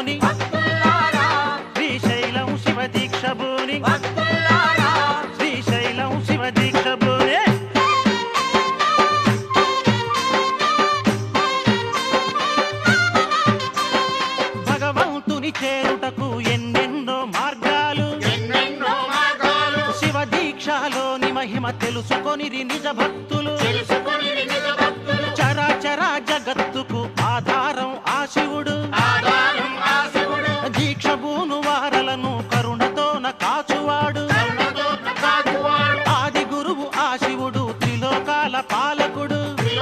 బూని శ్రీశైలం శివ దీక్ష బూని శ్రీశైలం శివ దీక్ష బూని భగవంతుని చేరుటకు ఎన్నెన్నో మార్గాలు శివ దీక్షలోని మహిమ తెలుసుకొనిరి నిజ భక్తులు చరాచర జగత్తుకు ఆధారం ఆ శివుడు దీక్ష బూను వారలను కరుణతోన కాచువాడు ఆది గురువు ఆ శివుడు త్రిలోకాల పాలకుడు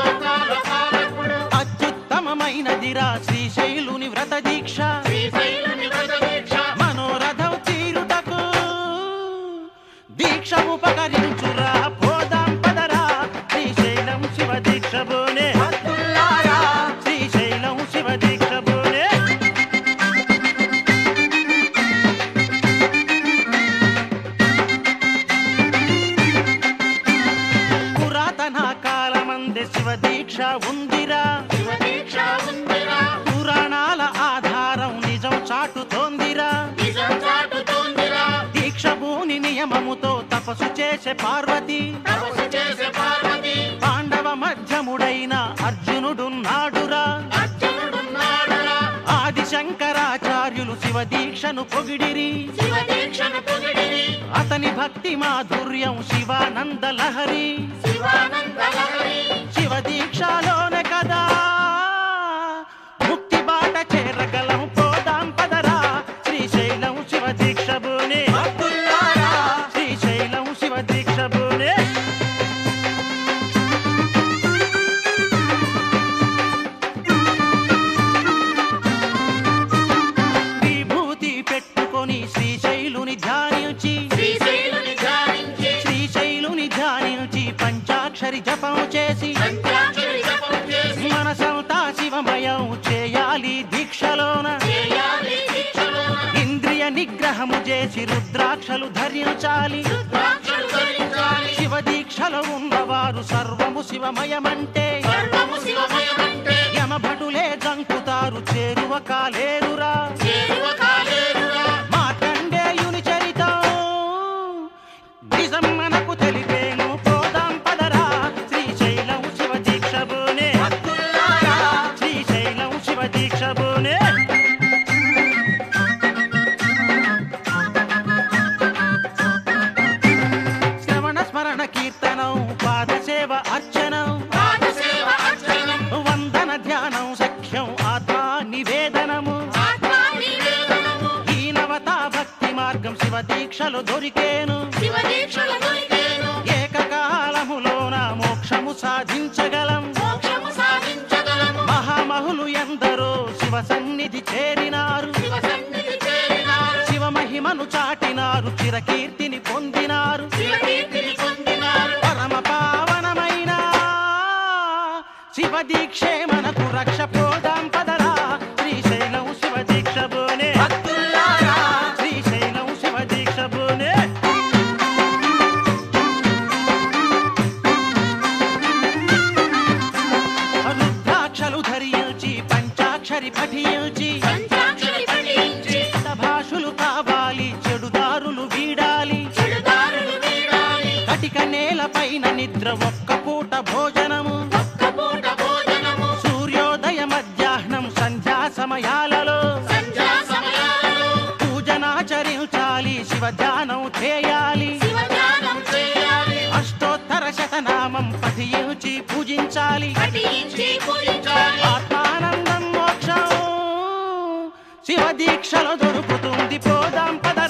అత్యుత్తమమైనదిరా శ్రీశైలుని వ్రత దీక్ష మనోరథం తీరుటకు దీక్ష ఉపకరించురా పోదాం పదరా శ్రీశైలం శివ దీక్ష బూనే శ్రీశైలం శివ దీక్ష బూనే పురాతన కాలమందే శివ దీక్ష ఉందిరా పురాణాల ఆధారం నిజం చాటుతోందిరా దీక్ష భూని నియమముతో తపస్సు చేసే పార్వతి పాండవ మధ్యముడైన అర్జునుడున్నాడురా ఆది శంకరాచార్యులు శివ దీక్షను పొగిడిరి అతని భక్తి మాధుర్యం శివానంద లహరి శివ దీక్షలోనే కదా ముక్తి బాట చేరగలం పోదాం పదరా శ్రీశైలం శివ దీక్ష బూనే శ్రీశైలం శివ దీక్ష బూనే విభూతి పెట్టుకొని శ్రీశైలుని ధ్యానించి పంచాక్షరి జపం చేసి మనసంతా శివమయం చేయాలి దీక్షలోన ఇంద్రియ నిగ్రహము చేసి రుద్రాక్షలు ధరించాలి శివ దీక్షలో ఉన్నవారు సర్వము శివమయమంటే యమభటులే జంకుతారు చేరువ కాలేరురా మార్కండేయుని చరితం నిజం మనకు తెలిపేను పోదాం పదరా శ్రీశైలం శివ దీక్ష బూనే శ్రీశైలం శివ దీక్ష బూనే శ్రవణ స్మరణ కీర్తనం పాదసేవ అర్చనం వందన ధ్యానం సఖ్యం ఆత్మా నివేదనము ఈ నవతా భక్తి మార్గం శివ దీక్షలు దొరికేను ఏకకాలములోన మోక్షము సాధించగలం మహామహులు ఎందరో శివ సన్నిధి చేరినారు శివ మహిమను చాటినారు చిరకీర్తిని పొందినారు పరమ పావనమైన శివ దీక్షే మనకు రక్ష పోదాం పదరా శ్రీశైలం శివ దీక్ష బూనే శ్రీశైలం శివ దీక్ష బూనే రుద్రాక్షలు ధరించి పంచాక్షరి పఠించి భాషులు కావాలి చెడుదారులు వీడాలి కటిక నేల పైన నిద్ర ఒక్క పూట భోజనము సూర్యోదయ మధ్యాహ్నం సంధ్యా సమయాలలో పూజనాచరించాలి శివ ధ్యానం చేయాలి అష్టోత్తర శతనామం పఠించి పూజించాలి ఆత్మానందం మోక్షం శివ దీక్షలో దొరుకుతుంది పోదాం పద